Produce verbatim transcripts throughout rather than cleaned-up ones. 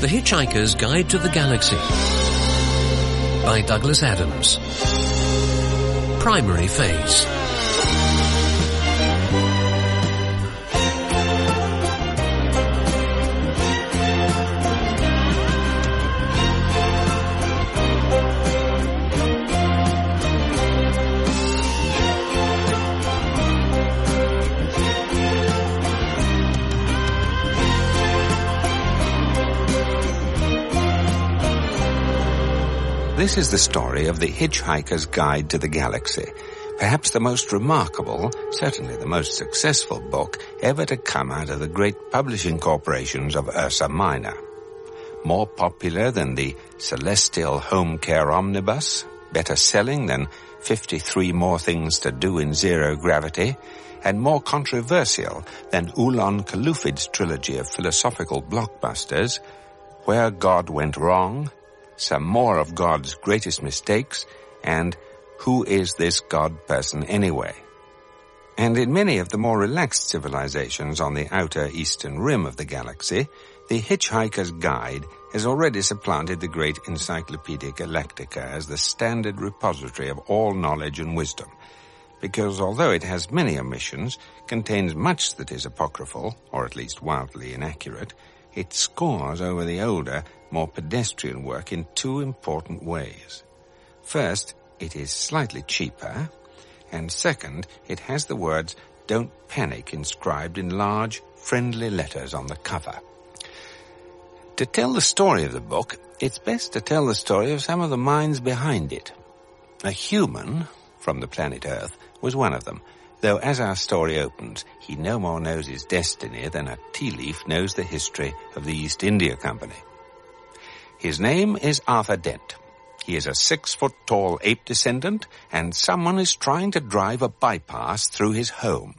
The Hitchhiker's Guide to the Galaxy by Douglas Adams. Primary phase. This is the story of The Hitchhiker's Guide to the Galaxy, perhaps the most remarkable, certainly the most successful book ever to come out of the great publishing corporations of Ursa Minor. More popular than the Celestial Home Care Omnibus, better selling than fifty-three More Things to Do in Zero Gravity, and more controversial than Ulan Kalufid's trilogy of philosophical blockbusters, Where God Went Wrong, Some More of God's Greatest Mistakes, and Who Is This God Person Anyway? And in many of the more relaxed civilizations on the outer eastern rim of the galaxy, The Hitchhiker's Guide has already supplanted the great Encyclopedia Galactica as the standard repository of all knowledge and wisdom, because although it has many omissions, contains much that is apocryphal, or at least wildly inaccurate, it scores over the older, more pedestrian work in two important ways. First, it is slightly cheaper, and second, it has the words "Don't Panic" inscribed in large, friendly letters on the cover. To tell the story of the book, it's best to tell the story of some of the minds behind it. A human from the planet Earth was one of them, though as our story opens, he no more knows his destiny than a tea leaf knows the history of the East India Company. His name is Arthur Dent. He is a six-foot-tall ape descendant, and someone is trying to drive a bypass through his home.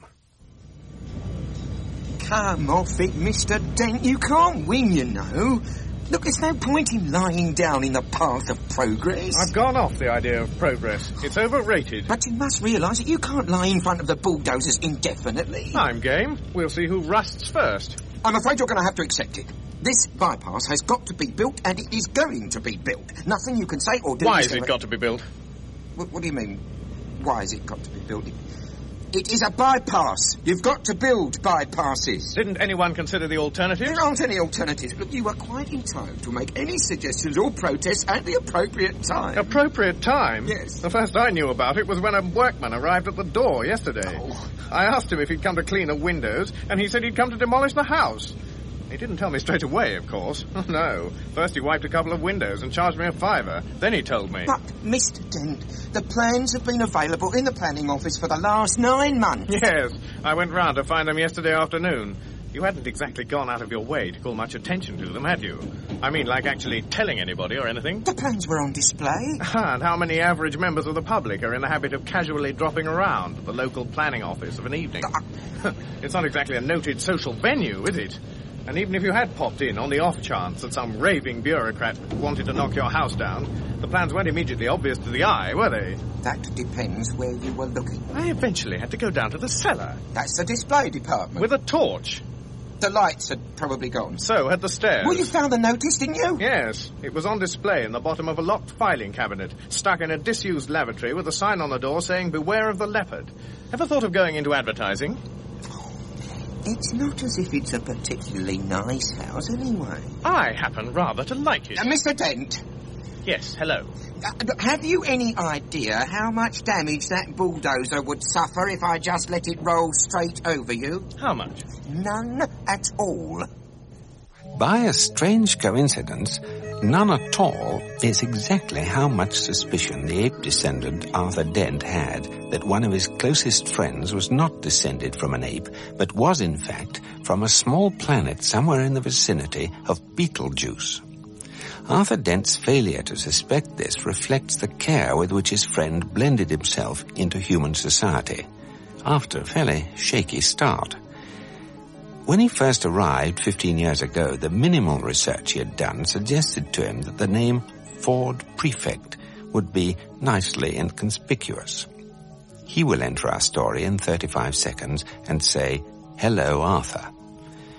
Come off it, Mister Dent. You can't win, you know. Look, there's no point in lying down in the path of progress. I've gone off the idea of progress. It's overrated. But you must realise that you can't lie in front of the bulldozers indefinitely. I'm game. We'll see who rusts first. I'm afraid you're going to have to accept it. This bypass has got to be built, and it is going to be built. Nothing you can say or do... Why has it got to be built? What, what do you mean, why has it got to be built? It is a bypass. You've got to build bypasses. Didn't anyone consider the alternatives? There aren't any alternatives. Look, you are quite entitled to make any suggestions or protests at the appropriate time. Appropriate time? Yes. The first I knew about it was when a workman arrived at the door yesterday. Oh. I asked him if he'd come to clean the windows, and he said he'd come to demolish the house. He didn't tell me straight away, of course. No. First he wiped a couple of windows and charged me a fiver. Then he told me. But, Mister Dent, the plans have been available in the planning office for the last nine months. Yes. I went round to find them yesterday afternoon. You hadn't exactly gone out of your way to call much attention to them, had you? I mean, like actually telling anybody or anything? The plans were on display. And how many average members of the public are in the habit of casually dropping around the local planning office of an evening? Uh... It's not exactly a noted social venue, is it? And even if you had popped in on the off chance that some raving bureaucrat wanted to knock your house down, the plans weren't immediately obvious to the eye, were they? That depends where you were looking. I eventually had to go down to the cellar. That's the display department. With a torch. The lights had probably gone. So had the stairs. Well, you found the notice, didn't you? Yes. It was on display in the bottom of a locked filing cabinet, stuck in a disused lavatory with a sign on the door saying, "Beware of the leopard." Ever thought of going into advertising? It's not as if it's a particularly nice house, anyway. I happen rather to like it. Uh, Mister Dent. Yes, hello. Uh, have you any idea how much damage that bulldozer would suffer if I just let it roll straight over you? How much? None at all. By a strange coincidence, none at all is exactly how much suspicion the ape descendant Arthur Dent had that one of his closest friends was not descended from an ape, but was in fact from a small planet somewhere in the vicinity of Betelgeuse. Arthur Dent's failure to suspect this reflects the care with which his friend blended himself into human society, after a fairly shaky start. When he first arrived fifteen years ago, the minimal research he had done suggested to him that the name Ford Prefect would be nicely inconspicuous. He will enter our story in thirty-five seconds and say, "Hello, Arthur."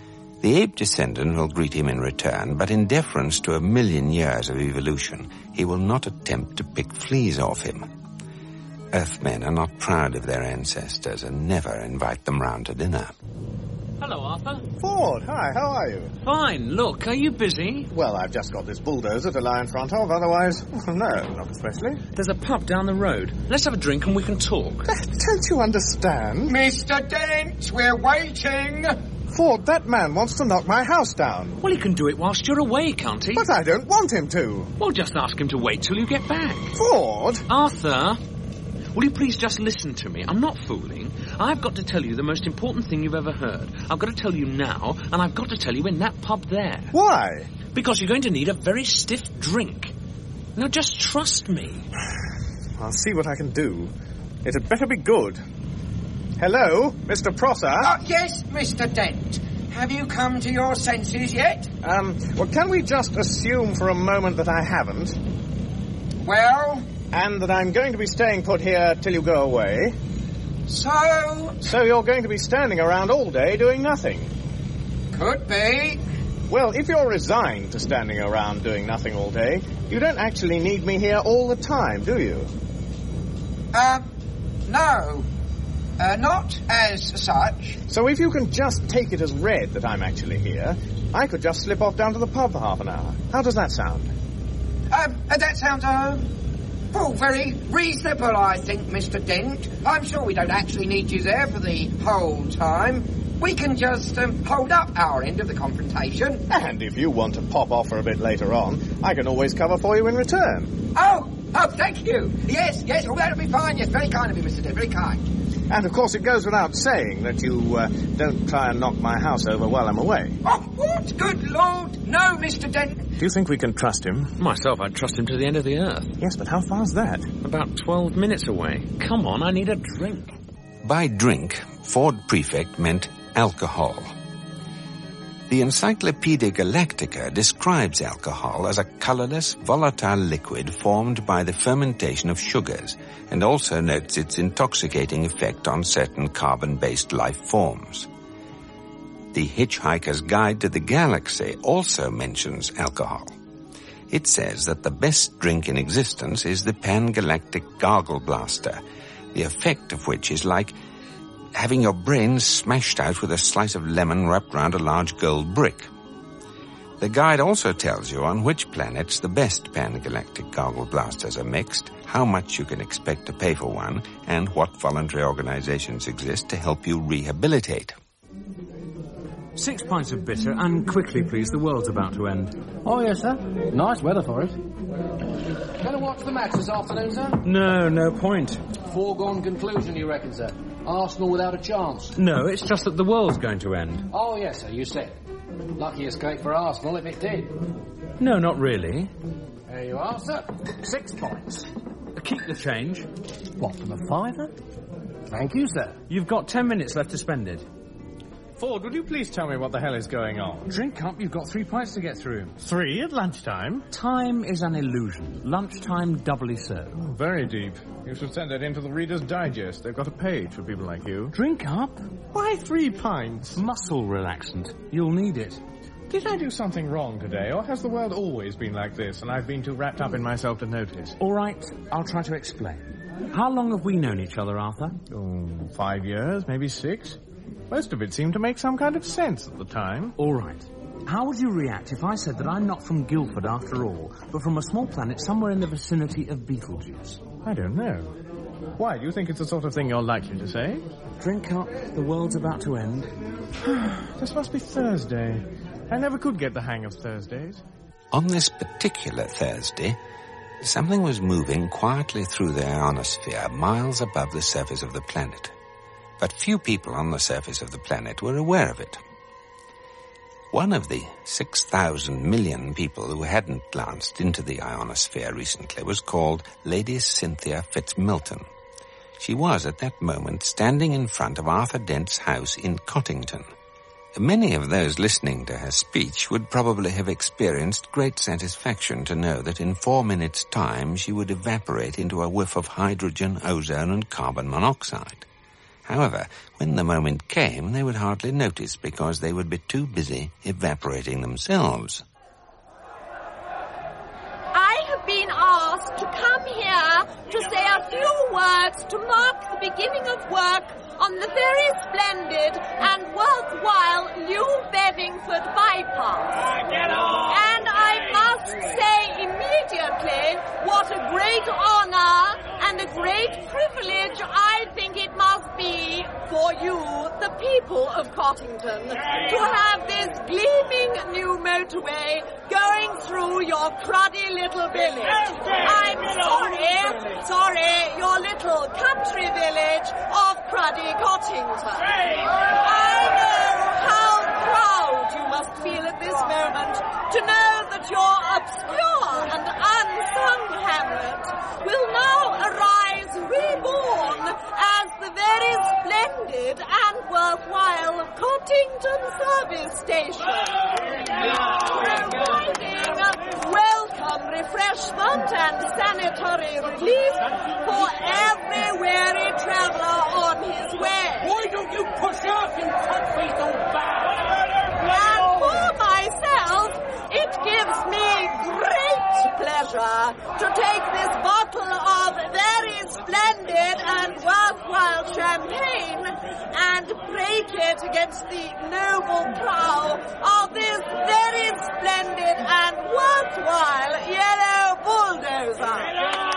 The ape descendant will greet him in return, but in deference to a million years of evolution, he will not attempt to pick fleas off him. Earthmen are not proud of their ancestors and never invite them round to dinner. Hello, Arthur. Ford, hi, how are you? Fine. Look, are you busy? Well, I've just got this bulldozer to lie in front of, otherwise, no, not especially. There's a pub down the road. Let's have a drink and we can talk. Don't you understand? Mister Dent, we're waiting. Ford, that man wants to knock my house down. Well, he can do it whilst you're away, can't he? But I don't want him to. Well, just ask him to wait till you get back. Ford! Arthur, will you please just listen to me? I'm not fooling. I've got to tell you the most important thing you've ever heard. I've got to tell you now, and I've got to tell you in that pub there. Why? Because you're going to need a very stiff drink. Now, just trust me. I'll see what I can do. It had better be good. Hello, Mister Prosser? Oh, yes, Mister Dent. Have you come to your senses yet? Um, well, can we just assume for a moment that I haven't? Well? And that I'm going to be staying put here till you go away. So? So you're going to be standing around all day doing nothing? Could be. Well, if you're resigned to standing around doing nothing all day, you don't actually need me here all the time, do you? Uh, no. Uh, not as such. So if you can just take it as read that I'm actually here, I could just slip off down to the pub for half an hour. How does that sound? Um, uh, that sounds, uh... Oh, very reasonable, I think, Mister Dent. I'm sure we don't actually need you there for the whole time. We can just um, hold up our end of the confrontation. And if you want to pop off for a bit later on, I can always cover for you in return. Oh, oh, thank you. Yes, yes, oh, that'll be fine. Yes, very kind of you, Mister Dent, very kind. And, of course, it goes without saying that you uh, don't try and knock my house over while I'm away. Oh, what? Good Lord, no, Mister Dent. Do you think we can trust him? Myself, I'd trust him to the end of the earth. Yes, but how far's that? About twelve minutes away. Come on, I need a drink. By drink, Ford Prefect meant alcohol. The Encyclopaedia Galactica describes alcohol as a colorless, volatile liquid formed by the fermentation of sugars, and also notes its intoxicating effect on certain carbon-based life forms. The Hitchhiker's Guide to the Galaxy also mentions alcohol. It says that the best drink in existence is the Pan-Galactic Gargle Blaster, the effect of which is like having your brains smashed out with a slice of lemon wrapped round a large gold brick. The guide also tells you on which planets the best Pan-Galactic Gargle Blasters are mixed, how much you can expect to pay for one, and what voluntary organizations exist to help you rehabilitate. Six pints of bitter, and quickly, please. The world's about to end. Oh, yes, sir. Nice weather for it. Gonna watch the match this afternoon, sir? No, no point. Foregone conclusion, you reckon, sir? Arsenal without a chance? No, it's just that the world's going to end. Oh, yes, sir, you said. Lucky escape for Arsenal if it did. No, not really. There you are, sir. Six points. Keep the change. What, from a fiver? Thank you, sir. You've got ten minutes left to spend it. Ford, would you please tell me what the hell is going on? Drink up, you've got three pints to get through. Three at lunchtime? Time is an illusion. Lunchtime doubly so. Oh, very deep. You should send it into the Reader's Digest. They've got a page for people like you. Drink up? Why three pints? Muscle relaxant. You'll need it. Did I do something wrong today, or has the world always been like this, and I've been too wrapped up in myself to notice? All right, I'll try to explain. How long have we known each other, Arthur? Oh, five years, maybe six. Most of it seemed to make some kind of sense at the time. All right. How would you react if I said that I'm not from Guildford after all, but from a small planet somewhere in the vicinity of Beetlejuice? I don't know. Why, do you think it's the sort of thing you're likely to say? Drink up, the world's about to end. This must be Thursday. I never could get the hang of Thursdays. On this particular Thursday, something was moving quietly through the ionosphere miles above the surface of the planet. But few people on the surface of the planet were aware of it. One of the six thousand million people who hadn't glanced into the ionosphere recently was called Lady Cynthia Fitzmilton. She was at that moment standing in front of Arthur Dent's house in Cottington. Many of those listening to her speech would probably have experienced great satisfaction to know that in four minutes' time she would evaporate into a whiff of hydrogen, ozone, and carbon monoxide. However, when the moment came, they would hardly notice because they would be too busy evaporating themselves. I have been asked to come here to say a few words to mark the beginning of work on the very splendid and worthwhile new Bedingford bypass. Uh, get on! And I must say immediately what a great honour and a great privilege I think it must be for you, the people of Cottington, to have this gleaming new motorway going through your cruddy little village. I'm sorry, sorry, your little country village of cruddy Cottington. I know how proud you must feel at this moment to know that your obscure and unsung hamlet will now arise reborn as the very splendid and worthwhile Cottington Service Station. Providing welcome refreshment and sanitary relief for every weary traveller on his way. Why don't you push off, you cut-faced old bastard? And for myself, it gives me great pleasure to take this bottle of very splendid and worthwhile champagne and break it against the noble prow of this very splendid and worthwhile yellow bulldozer.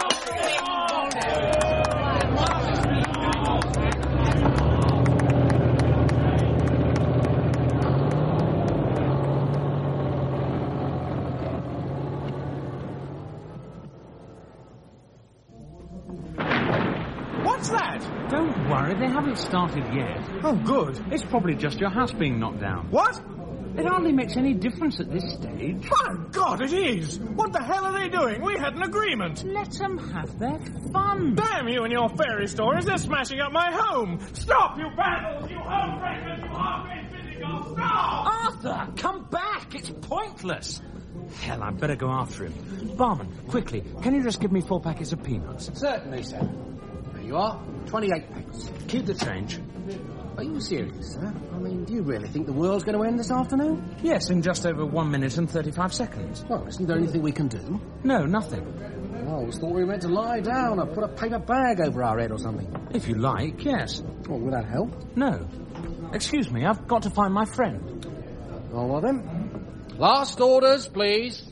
What's that? Don't worry, they haven't started yet. Oh, good. It's probably just your house being knocked down. What? It hardly makes any difference at this stage. My God, it is! What the hell are they doing? We had an agreement. Let them have their fun. Damn you and your fairy stories! They're smashing up my home! Stop, you vandals! You home-breakers! You half-breed physicals! Stop! Arthur, come back! It's pointless. Hell, I'd better go after him. Barman, quickly, can you just give me four packets of peanuts? Certainly, sir. There you are. twenty-eight pence. Keep the change. Are you serious, sir? I mean, do you really think the world's going to end this afternoon? Yes, in just over one minute and thirty-five seconds. Well, isn't there anything we can do? No, nothing. Oh, I always thought we were meant to lie down or put a paper bag over our head or something. If you like, yes. Well, will that help? No. Excuse me, I've got to find my friend. Oh, well then. Last orders, please.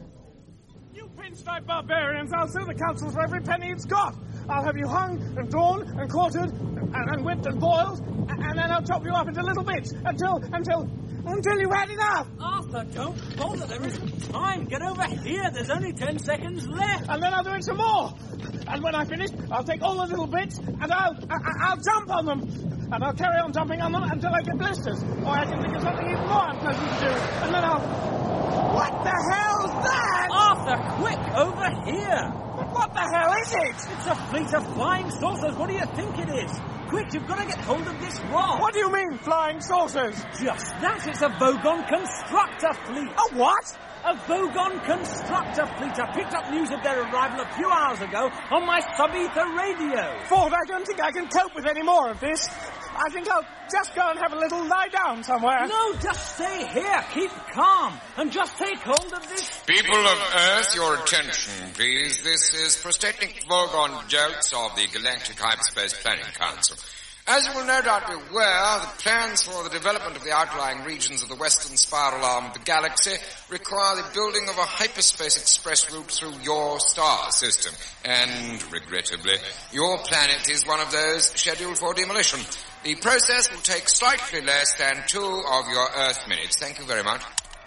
You pinstripe barbarians! I'll sue the council for every penny it's got! I'll have you hung and drawn and quartered and, and whipped and boiled, and, and then I'll chop you up into little bits until, until, until you've had enough! Arthur, don't bother. There isn't time. Get over here. There's only ten seconds left. And then I'll do it some more! And when I've finished, I'll take all the little bits and I'll, I, I'll jump on them! And I'll carry on jumping on them until I get blisters. Or I can think of something even more unpleasant to do. And then I'll... What the hell's that? Arthur, quick, over here. But what the hell is it? It's a fleet of flying saucers. What do you think it is? Quick, you've got to get hold of this rod. What do you mean, flying saucers? Just that. It's a Vogon constructor fleet. A what? A Vogon constructor fleet. I picked up news of their arrival a few hours ago on my sub-ether radio. Ford, I don't think I can cope with any more of this. I think I'll just go and have a little lie down somewhere. No, just stay here. Keep calm and just take hold of this. People of Earth, your attention, please. This is Prosthetic Vogon Jeltz of the Galactic Hyperspace Planning Council. As you will no doubt be aware, the plans for the development of the outlying regions of the western spiral arm of the galaxy require the building of a hyperspace express route through your star system. And, regrettably, your planet is one of those scheduled for demolition. The process will take slightly less than two of your Earth minutes. Thank you very much.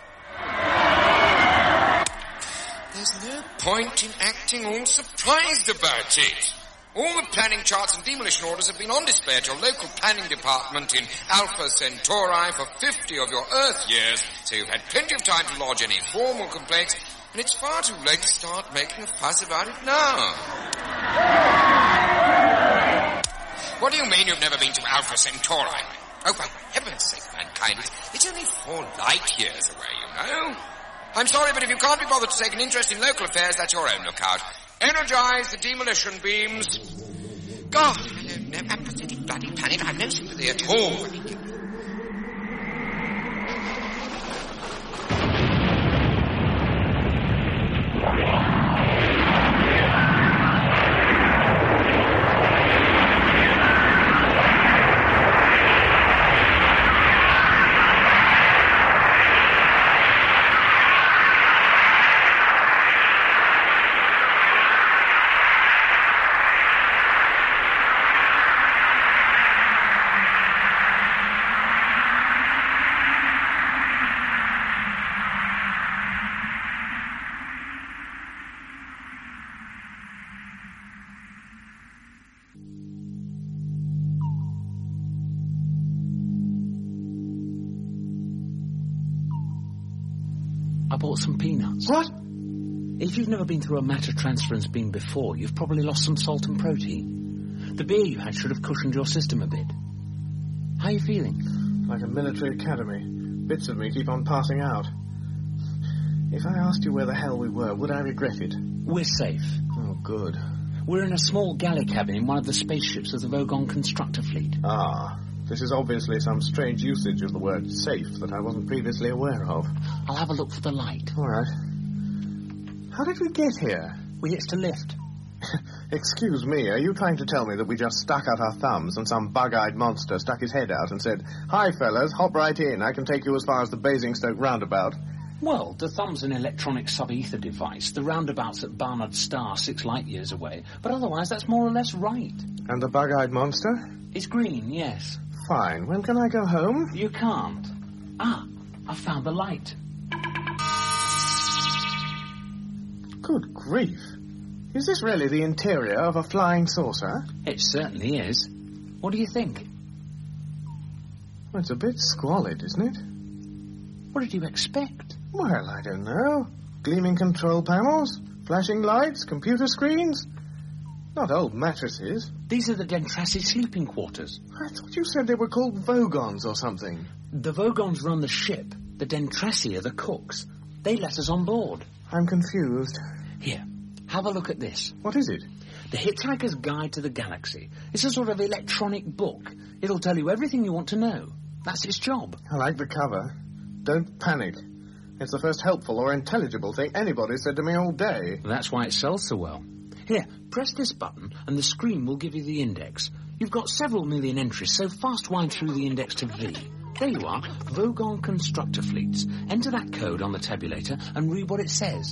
There's no point in acting all surprised about it. All the planning charts and demolition orders have been on display at your local planning department in Alpha Centauri for fifty of your Earth years, so you've had plenty of time to lodge any formal complaints, and it's far too late to start making a fuss about it now. What do you mean you've never been to Alpha Centauri? Oh, for heaven's sake, mankind, it's, it's only four light years away, you know. I'm sorry, but if you can't be bothered to take an interest in local affairs, that's your own lookout. Energize the demolition beams. God, I don't know, apathetic bloody planet. I've no sympathy at all. I bought some peanuts. What? If you've never been through a matter transference beam before, you've probably lost some salt and protein. The beer you had should have cushioned your system a bit. How are you feeling? Like a military academy. Bits of me keep on passing out. If I asked you where the hell we were, would I regret it? We're safe. Oh, good. We're in a small galley cabin in one of the spaceships of the Vogon constructor fleet. Ah, this is obviously some strange usage of the word safe that I wasn't previously aware of. I'll have a look for the light. All right. How did we get here? We hitched a lift. Excuse me, are you trying to tell me that we just stuck out our thumbs and some bug-eyed monster stuck his head out and said, "Hi, fellas, hop right in. I can take you as far as the Basingstoke roundabout"? Well, the thumb's an electronic sub-ether device. The roundabout's at Barnard Star, six light-years away. But otherwise, that's more or less right. And the bug-eyed monster? It's green, yes. Fine. When can I go home? You can't. Ah, I found the light. Good grief. Is this really the interior of a flying saucer? It certainly is. What do you think? Well, it's a bit squalid, isn't it? What did you expect? Well, I don't know. Gleaming control panels, flashing lights, computer screens. Not old mattresses. These are the Dentrassi sleeping quarters. I thought you said they were called Vogons or something. The Vogons run the ship. The Dentrassi are the cooks. They let us on board. I'm confused. Here, have a look at this. What is it? The Hitchhiker's Guide to the Galaxy. It's a sort of electronic book. It'll tell you everything you want to know. That's its job. I like the cover. Don't panic. It's the first helpful or intelligible thing anybody's said to me all day. That's why it sells so well. Here, press this button and the screen will give you the index. You've got several million entries, so fast wind through the index to V. There you are, Vogon Constructor Fleets. Enter that code on the tabulator and read what it says.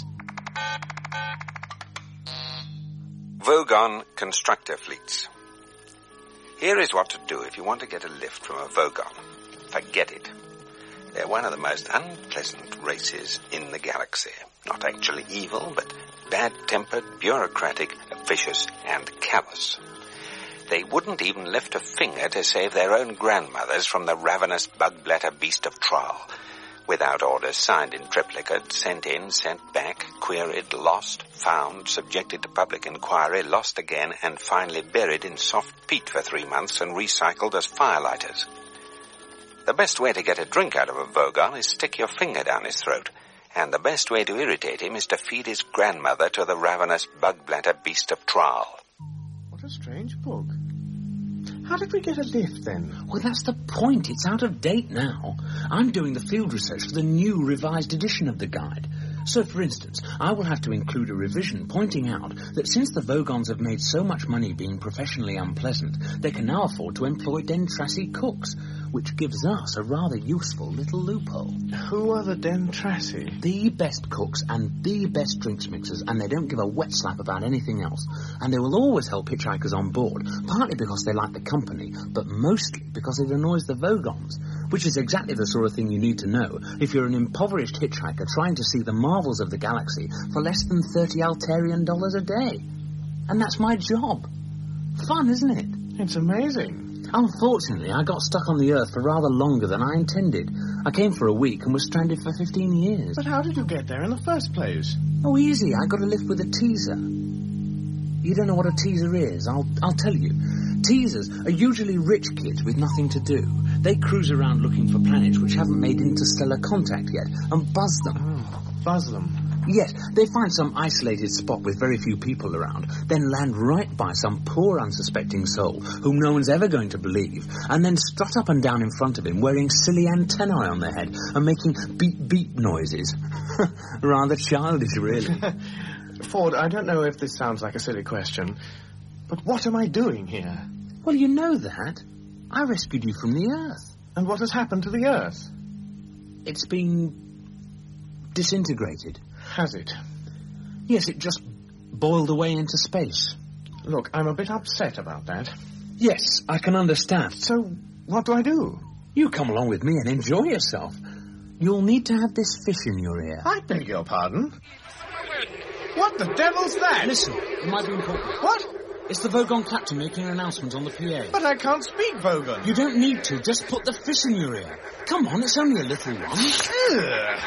Vogon Constructor Fleets. Here is what to do if you want to get a lift from a Vogon. Forget it. They're one of the most unpleasant races in the galaxy. Not actually evil, but bad-tempered, bureaucratic, vicious, and callous. They wouldn't even lift a finger to save their own grandmothers from the ravenous bug-bladder beast of Trial. Without orders signed in triplicate, sent in, sent back, queried, lost, found, subjected to public inquiry, lost again, and finally buried in soft peat for three months and recycled as firelighters. The best way to get a drink out of a Vogon is stick your finger down his throat. And the best way to irritate him is to feed his grandmother to the ravenous bug-bladder beast of Trial. What a strange book. How did we get a lift, then? Well, that's the point. It's out of date now. I'm doing the field research for the new revised edition of the guide. So, for instance, I will have to include a revision pointing out that since the Vogons have made so much money being professionally unpleasant, they can now afford to employ Dentrassi cooks, which gives us a rather useful little loophole. Who are the Dentrassi? The best cooks and the best drinks mixers, and they don't give a wet slap about anything else. And they will always help hitchhikers on board, partly because they like the company, but mostly because it annoys the Vogons, which is exactly the sort of thing you need to know if you're an impoverished hitchhiker trying to see the marvels of the galaxy for less than thirty Altarian dollars a day. And that's my job. Fun, isn't it? It's amazing. Unfortunately, I got stuck on the Earth for rather longer than I intended. I came for a week and was stranded for fifteen years. But how did you get there in the first place? Oh, easy. I got a lift with a teaser. You don't know what a teaser is? I'll, I'll tell you. Teasers are usually rich kids with nothing to do. They cruise around looking for planets which haven't made interstellar contact yet and buzz them. Oh, buzz them. Yes, they find some isolated spot with very few people around, then land right by some poor unsuspecting soul whom no one's ever going to believe, and then strut up and down in front of him wearing silly antennae on their head and making beep-beep noises. Rather childish, really. Ford, I don't know if this sounds like a silly question, but what am I doing here? Well, you know that. I rescued you from the Earth. And what has happened to the Earth? It's been disintegrated. Has it? Yes, it just boiled away into space. Look, I'm a bit upset about that. Yes, I can understand. So, what do I do? You come along with me and enjoy yourself. You'll need to have this fish in your ear. I beg your pardon? What the devil's that? Listen, it might be important. What? It's the Vogon captain making an announcement on the P A. But I can't speak Vogon. You don't need to. Just put the fish in your ear. Come on, it's only a little one. Ugh.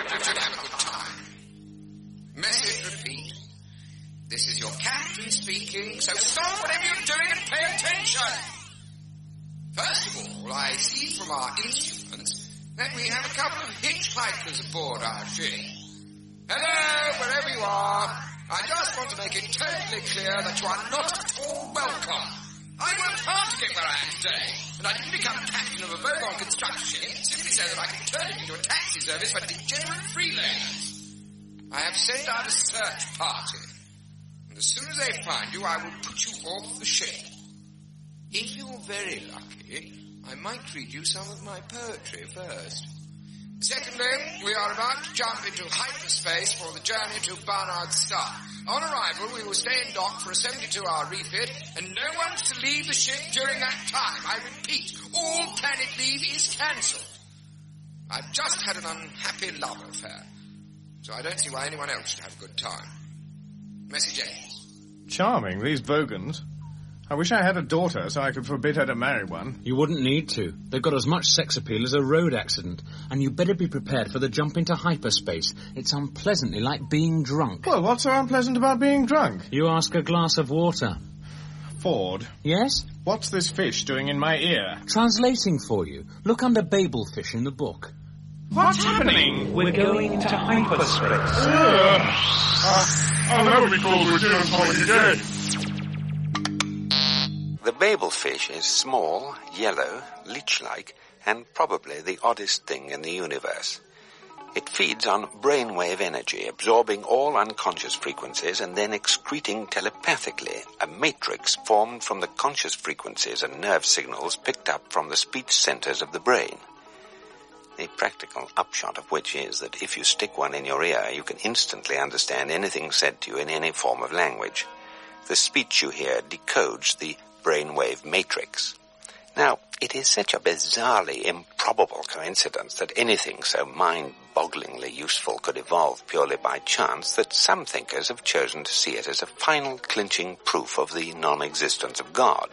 Message repeat. This is your captain speaking, so stop whatever you're doing and pay attention. First of all, I see from our instruments that we have a couple of hitchhikers aboard our ship. Hello, wherever you are. I just want to make it totally clear that you are not at all welcome. I worked hard to get where I am today, and I didn't become captain of a Vogon construction ship simply so that I can turn it into a taxi service for degenerate freelaners. I have sent out a search party, and as soon as they find you, I will put you off the ship. If you're very lucky, I might read you some of my poetry first. Secondly, we are about to jump into hyperspace for the journey to Barnard's Star. On arrival, we will stay in dock for a seventy-two hour refit, and no one's to leave the ship during that time. I repeat, all planet leave is cancelled. I've just had an unhappy love affair, so I don't see why anyone else should have a good time. Message A. Charming, these Vogons. I wish I had a daughter so I could forbid her to marry one. You wouldn't need to. They've got as much sex appeal as a road accident. And you better be prepared for the jump into hyperspace. It's unpleasantly like being drunk. Well, what's so unpleasant about being drunk? You ask a glass of water. Ford. Yes? What's this fish doing in my ear? Translating for you. Look under Babel fish in the book. What's, What's happening? happening? We're going into hyperspace. Uh, uh, I'll never be called to a dinner party again. The Babel fish is small, yellow, leech-like, and probably the oddest thing in the universe. It feeds on brainwave energy, absorbing all unconscious frequencies and then excreting telepathically a matrix formed from the conscious frequencies and nerve signals picked up from the speech centers of the brain. The practical upshot of which is that if you stick one in your ear, you can instantly understand anything said to you in any form of language. The speech you hear decodes the brainwave matrix. Now, it is such a bizarrely improbable coincidence that anything so mind-bogglingly useful could evolve purely by chance that some thinkers have chosen to see it as a final clinching proof of the non-existence of God.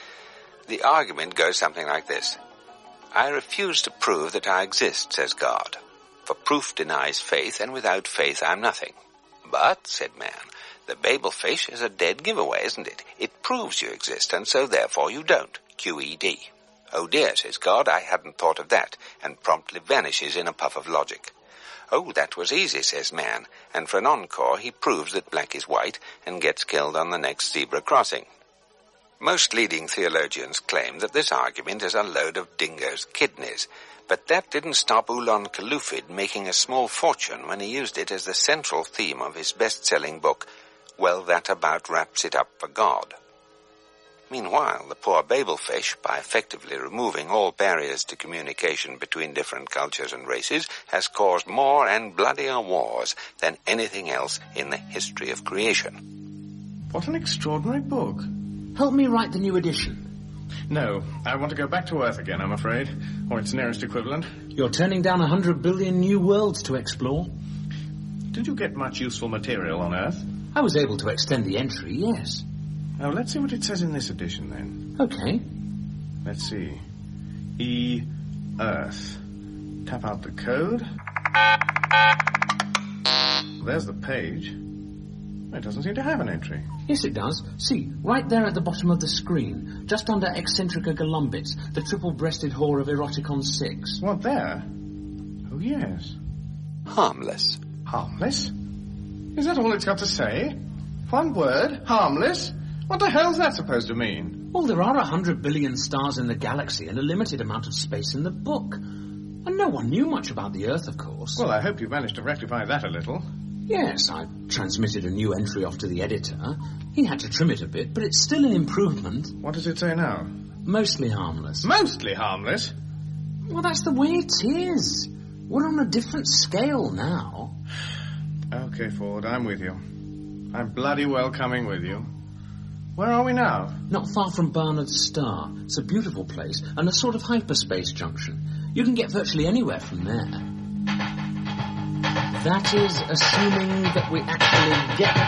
The argument goes something like this. I refuse to prove that I exist, says God, for proof denies faith, and without faith I'm nothing. But, said man, the Babel fish is a dead giveaway, isn't it? It proves you exist, and so therefore you don't. Q E D. Oh dear, says God, I hadn't thought of that, and promptly vanishes in a puff of logic. Oh, that was easy, says man, and for an encore he proves that black is white and gets killed on the next zebra crossing. Most leading theologians claim that this argument is a load of dingo's kidneys, but that didn't stop Ulan Kalufid making a small fortune when he used it as the central theme of his best-selling book, Well, That About Wraps It Up for God. Meanwhile, the poor Babel fish, by effectively removing all barriers to communication between different cultures and races, has caused more and bloodier wars than anything else in the history of creation. What an extraordinary book. Help me write the new edition. No, I want to go back to Earth again, I'm afraid, or its nearest equivalent. You're turning down a hundred billion new worlds to explore. Did you get much useful material on Earth? I was able to extend the entry, yes. Now, let's see what it says in this edition, then. Okay. Let's see. E. Earth. Tap out the code. There's the page. It doesn't seem to have an entry. Yes, it does. See, right there at the bottom of the screen, just under Eccentrica Golumbits, the triple-breasted whore of Eroticon six. What, there? Oh, yes. Harmless. Harmless? Is that all it's got to say? One word? Harmless? What the hell's that supposed to mean? Well, there are a hundred billion stars in the galaxy and a limited amount of space in the book. And no one knew much about the Earth, of course. Well, I hope you managed to rectify that a little. Yes, I transmitted a new entry off to the editor. He had to trim it a bit, but it's still an improvement. What does it say now? Mostly harmless. Mostly harmless? Well, that's the way it is. We're on a different scale now. Okay, Ford, I'm with you. I'm bloody well coming with you. Where are we now? Not far from Barnard's Star. It's a beautiful place and a sort of hyperspace junction. You can get virtually anywhere from there. That is assuming that we actually get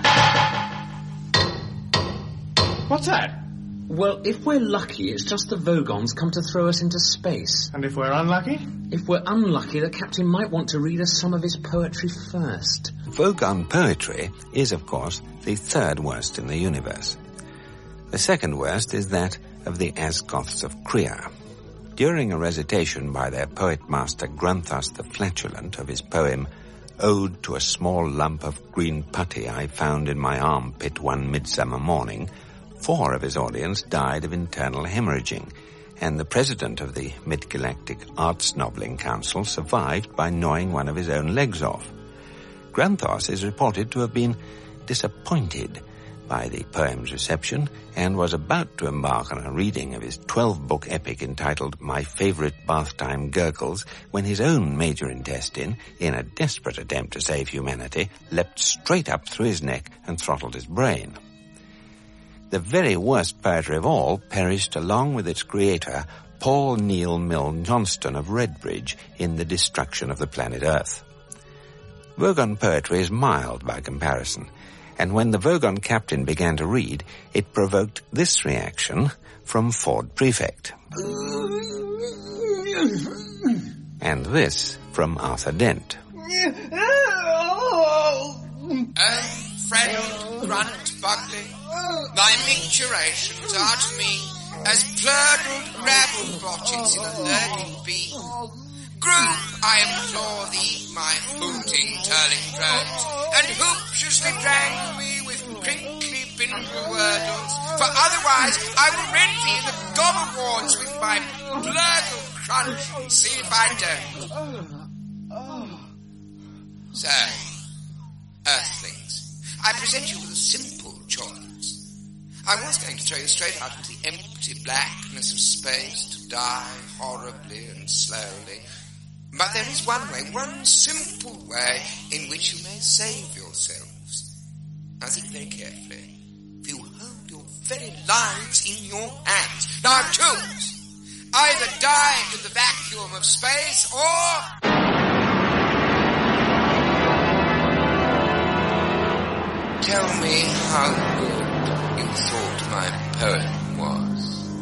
there. What's that? Well, if we're lucky, it's just the Vogons come to throw us into space. And if we're unlucky? If we're unlucky, the captain might want to read us some of his poetry first. Vogon poetry is, of course, the third worst in the universe. The second worst is that of the Azgoths of Kriya. During a recitation by their poet master Granthos the Flatulent of his poem Ode to a Small Lump of Green Putty I Found in My Armpit One Midsummer Morning, four of his audience died of internal hemorrhaging, and the president of the Mid-Galactic Arts Noveling Council survived by gnawing one of his own legs off. Granthos is reported to have been disappointed by the poem's reception and was about to embark on a reading of his twelve-book epic entitled My Favorite Bath-Time Gurgles when his own major intestine, in a desperate attempt to save humanity, leapt straight up through his neck and throttled his brain. The very worst poetry of all perished along with its creator, Paul Neil Milne Johnston of Redbridge, in the destruction of the planet Earth. Vogon poetry is mild by comparison, and when the Vogon captain began to read, it provoked this reaction from Ford Prefect. And this from Arthur Dent. Oh, friend Grunt Buckley, thy micturations are to me as plurdled gravel blotches in a lurking bee. Groom, I implore thee, my hooting turling drones, and hooptiously drang me with crinkly bindle wordles, for otherwise I will rend thee in the gobble wards with my blurgle crunch, and see if I don't. So, Earthlings, I present you with a simple choice. I was going to throw you straight out into the empty blackness of space to die horribly and slowly. But there is one way, one simple way, in which you may save yourselves. Now think very carefully. For you hold your very lives in your hands. Now choose. Either die into the vacuum of space, or... Tell me how good you thought my poem was.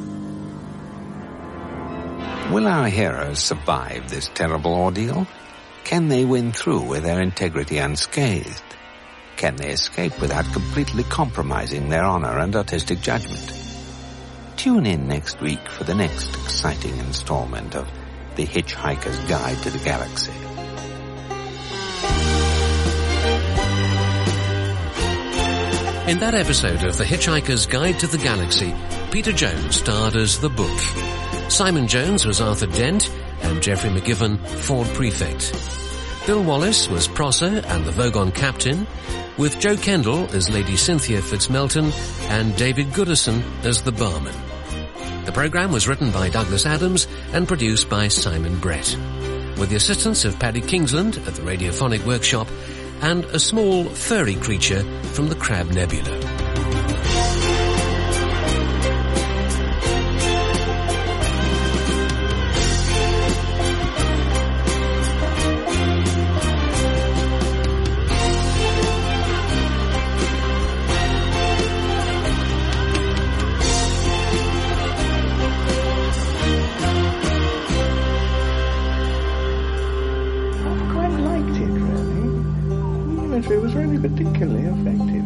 Will our heroes survive this terrible ordeal? Can they win through with their integrity unscathed? Can they escape without completely compromising their honor and artistic judgment? Tune in next week for the next exciting installment of The Hitchhiker's Guide to the Galaxy. In that episode of The Hitchhiker's Guide to the Galaxy, Peter Jones starred as the Book. Simon Jones was Arthur Dent, and Geoffrey McGivern, Ford Prefect. Bill Wallace was Prosser and the Vogon Captain, with Joe Kendall as Lady Cynthia Fitzmelton and David Goodison as the Barman. The programme was written by Douglas Adams and produced by Simon Brett, with the assistance of Paddy Kingsland at the Radiophonic Workshop and a small furry creature from the Crab Nebula. It was really particularly effective.